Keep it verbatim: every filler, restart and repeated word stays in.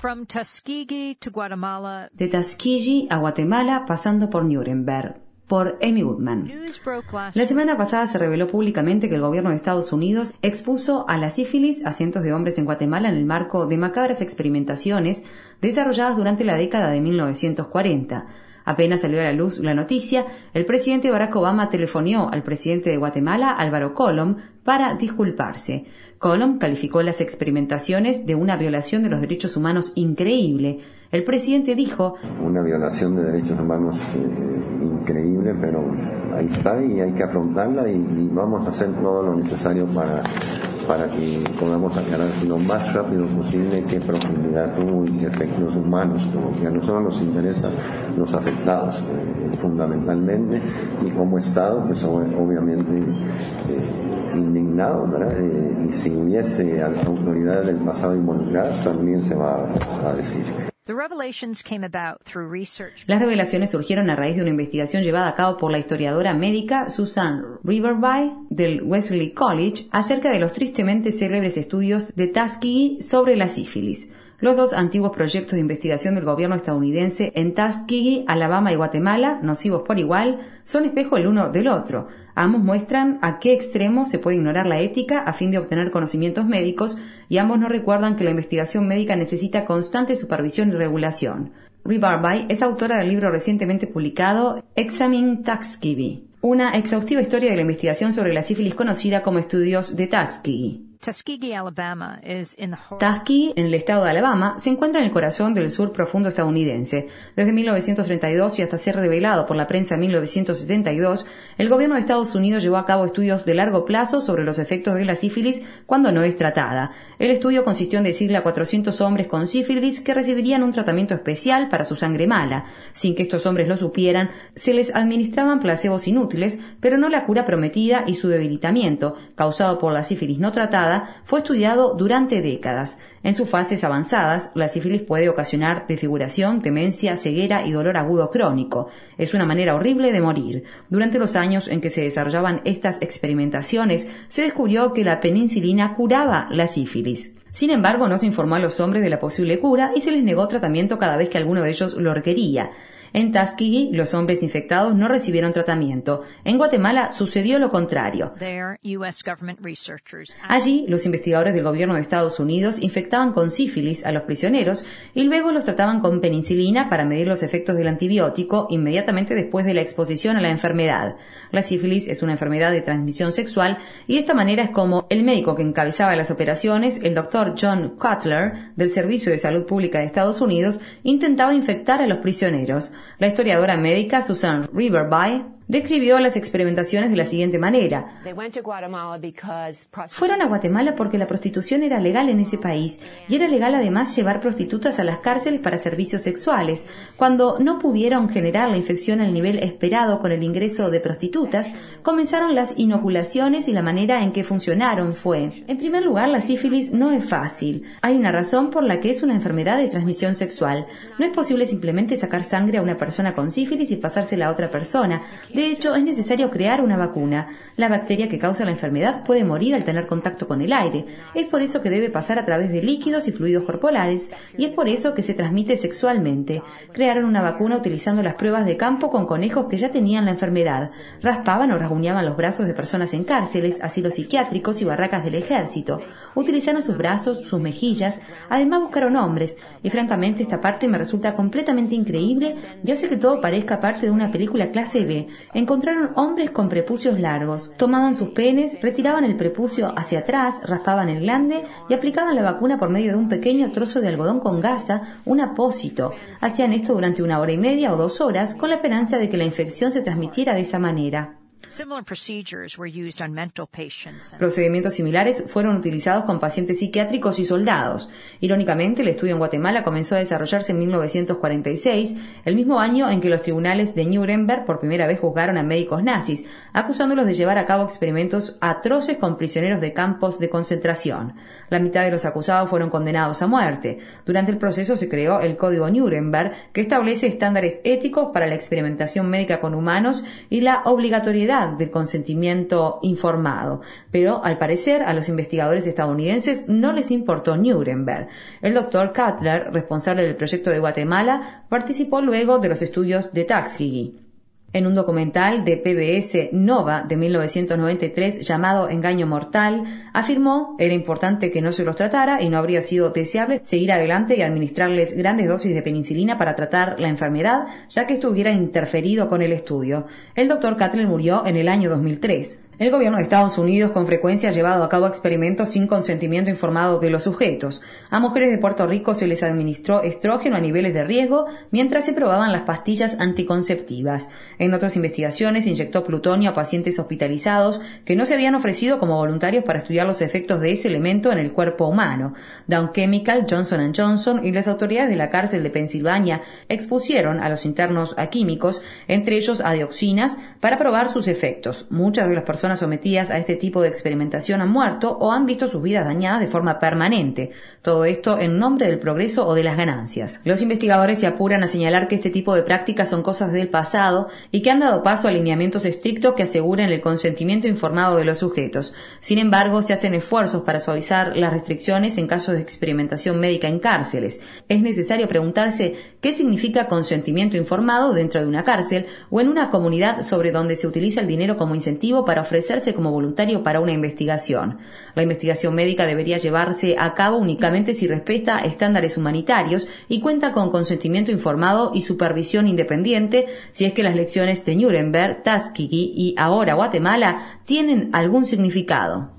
From Tuskegee to Guatemala. De Tuskegee a Guatemala, pasando por Nuremberg, por Amy Goodman. La semana pasada se reveló públicamente que el gobierno de Estados Unidos expuso a la sífilis a cientos de hombres en Guatemala en el marco de macabras experimentaciones desarrolladas durante la década de mil novecientos cuarenta. Apenas salió a la luz la noticia, el presidente Barack Obama telefonió al presidente de Guatemala, Álvaro Colom, para disculparse. Colom calificó las experimentaciones de una violación de los derechos humanos increíble. El presidente dijo: una violación de derechos humanos eh, increíble, pero ahí está y hay que afrontarla y, y vamos a hacer todo lo necesario para, para que podamos aclarar lo más rápido posible qué profundidad tuvo y qué efectos humanos, porque a nosotros nos interesa los afectados eh, fundamentalmente, y como Estado, pues obviamente eh, indignado, ¿verdad? Eh, y si hubiese autoridades del pasado involucradas, también se va a decir. Las revelaciones surgieron a raíz de una investigación llevada a cabo por la historiadora médica Susan Riverby del Wesley College acerca de los tristemente célebres estudios de Tuskegee sobre la sífilis. Los dos antiguos proyectos de investigación del gobierno estadounidense en Tuskegee, Alabama y Guatemala, nocivos por igual, son espejo el uno del otro. Ambos muestran a qué extremo se puede ignorar la ética a fin de obtener conocimientos médicos, y ambos nos recuerdan que la investigación médica necesita constante supervisión y regulación. Riverby es autora del libro recientemente publicado Examining Tuskegee, una exhaustiva historia de la investigación sobre la sífilis conocida como estudios de Tuskegee. Tuskegee, Alabama, is in the Tuskegee, en el estado de Alabama, se encuentra en el corazón del sur profundo estadounidense. Desde mil novecientos treinta y dos y hasta ser revelado por la prensa en mil novecientos setenta y dos, el gobierno de Estados Unidos llevó a cabo estudios de largo plazo sobre los efectos de la sífilis cuando no es tratada. El estudio consistió en decirle a cuatrocientos hombres con sífilis que recibirían un tratamiento especial para su sangre mala. Sin que estos hombres lo supieran, se les administraban placebos inútiles, pero no la cura prometida, y su debilitamiento, causado por la sífilis no tratada, fue estudiado durante décadas. En sus fases avanzadas, la sífilis puede ocasionar desfiguración, demencia, ceguera y dolor agudo crónico. Es una manera horrible de morir. Durante los años en que se desarrollaban estas experimentaciones, se descubrió que la penicilina curaba la sífilis. Sin embargo, no se informó a los hombres de la posible cura y se les negó tratamiento cada vez que alguno de ellos lo requería. En Tuskegee, los hombres infectados no recibieron tratamiento. En Guatemala sucedió lo contrario. Allí, los investigadores del gobierno de Estados Unidos infectaban con sífilis a los prisioneros y luego los trataban con penicilina para medir los efectos del antibiótico inmediatamente después de la exposición a la enfermedad. La sífilis es una enfermedad de transmisión sexual y de esta manera es como el médico que encabezaba las operaciones, el doctor John Cutler, del Servicio de Salud Pública de Estados Unidos, intentaba infectar a los prisioneros. La historiadora médica Susan Riverby describió las experimentaciones de la siguiente manera. Fueron a Guatemala porque la prostitución era legal en ese país y era legal además llevar prostitutas a las cárceles para servicios sexuales. Cuando no pudieron generar la infección al nivel esperado con el ingreso de prostitutas, comenzaron las inoculaciones y la manera en que funcionaron fue: en primer lugar, la sífilis no es fácil. Hay una razón por la que es una enfermedad de transmisión sexual. No es posible simplemente sacar sangre a una persona con sífilis y pasársela a otra persona. De hecho, es necesario crear una vacuna. La bacteria que causa la enfermedad puede morir al tener contacto con el aire. Es por eso que debe pasar a través de líquidos y fluidos corporales, y es por eso que se transmite sexualmente. Crearon una vacuna utilizando las pruebas de campo con conejos que ya tenían la enfermedad. Raspaban o rasguñaban los brazos de personas en cárceles, asilos psiquiátricos y barracas del ejército. Utilizaron sus brazos, sus mejillas, además buscaron hombres, y francamente esta parte me resulta completamente increíble y hace que todo parezca parte de una película clase B. Encontraron hombres con prepucios largos. Tomaban sus penes, retiraban el prepucio hacia atrás, raspaban el glande y aplicaban la vacuna por medio de un pequeño trozo de algodón con gasa, un apósito. Hacían esto durante una hora y media o dos horas con la esperanza de que la infección se transmitiera de esa manera. Procedimientos similares fueron utilizados con pacientes psiquiátricos y soldados. Irónicamente, el estudio en Guatemala comenzó a desarrollarse en mil novecientos cuarenta y seis, el mismo año en que los tribunales de Nuremberg por primera vez juzgaron a médicos nazis, acusándolos de llevar a cabo experimentos atroces con prisioneros de campos de concentración. La mitad de los acusados fueron condenados a muerte. Durante el proceso se creó el Código Nuremberg, que establece estándares éticos para la experimentación médica con humanos y la obligatoriedad legalidad del consentimiento informado, pero al parecer a los investigadores estadounidenses no les importó Nuremberg. El doctor Cutler, responsable del proyecto de Guatemala, participó luego de los estudios de Tuskegee. En un documental de P B S Nova de mil novecientos noventa y tres llamado Engaño Mortal, afirmó era importante que no se los tratara y no habría sido deseable seguir adelante y administrarles grandes dosis de penicilina para tratar la enfermedad, ya que esto hubiera interferido con el estudio. El doctor Cutler murió en el año dos mil tres. El gobierno de Estados Unidos con frecuencia ha llevado a cabo experimentos sin consentimiento informado de los sujetos. A mujeres de Puerto Rico se les administró estrógeno a niveles de riesgo mientras se probaban las pastillas anticonceptivas. En otras investigaciones se inyectó plutonio a pacientes hospitalizados que no se habían ofrecido como voluntarios para estudiar los efectos de ese elemento en el cuerpo humano. Dow Chemical, Johnson and Johnson y las autoridades de la cárcel de Pensilvania expusieron a los internos a químicos, entre ellos a dioxinas, para probar sus efectos. Muchas de las personas sometidas a este tipo de experimentación han muerto o han visto sus vidas dañadas de forma permanente. Todo esto en nombre del progreso o de las ganancias. Los investigadores se apuran a señalar que este tipo de prácticas son cosas del pasado y que han dado paso a lineamientos estrictos que aseguran el consentimiento informado de los sujetos. Sin embargo, se hacen esfuerzos para suavizar las restricciones en casos de experimentación médica en cárceles. Es necesario preguntarse qué significa consentimiento informado dentro de una cárcel o en una comunidad sobre donde se utiliza el dinero como incentivo para ofrecer ofrecerse como voluntario para una investigación. La investigación médica debería llevarse a cabo únicamente si respeta estándares humanitarios y cuenta con consentimiento informado y supervisión independiente si es que las lecciones de Nuremberg, Tuskegee y ahora Guatemala tienen algún significado.